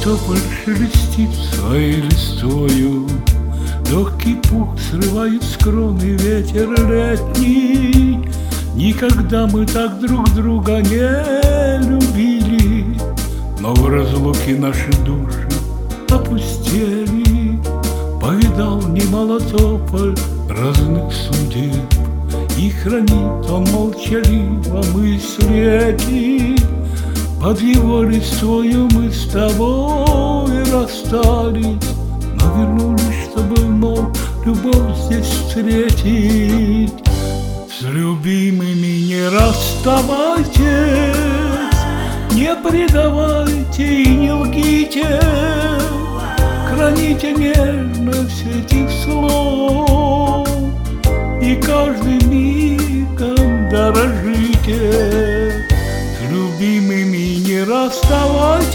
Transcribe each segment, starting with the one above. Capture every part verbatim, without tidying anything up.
тополь шелестит своей листвою, легкий пух срывает с кроны ветер летний. Никогда мы так друг друга не любили, но в разлуке наши души опустели. Повидал немало тополь разных судеб, и хранит он молчаливо мысли эти. Под его листвою мы с тобой расстались, но вернулись, чтобы вновь любовь здесь встретить. С любимыми не расставайтесь, не предавайте и не лгите, храните нежность этих слов и каждым мигом дорожите. С любимыми не расставайтесь,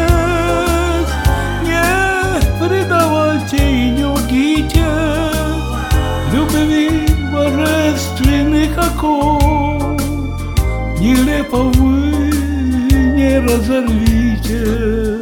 не предавайте и не лгите, любви божественных оков нелепо вы не разорвите.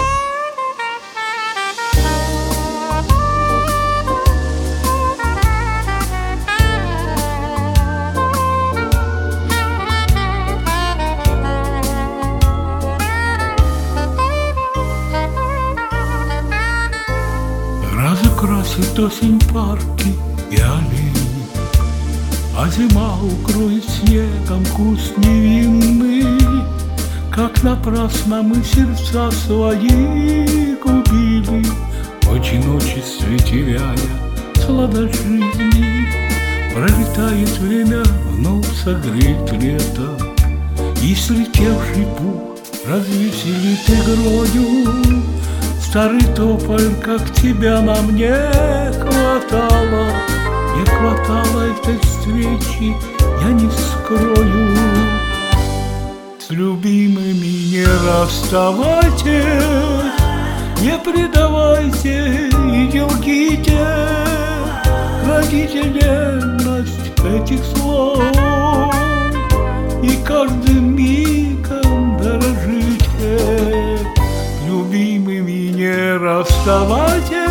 Разукрасит осень парки и аллеи, а зима укроет снегом куст невинный. Как напрасно мы сердца свои губили, в одиночестве теряя сладость жизни. Пролетает время, вновь согреет лето, и слетевший пух развеселит игрою. Старый тополь, как тебя нам не хватало, не хватало этой встречи, я не скрою. С любимыми не расставайтесь, не предавайте и не лгите, храните нежность этих слов и каждым мигом дорожите. С любимыми не расставайтесь,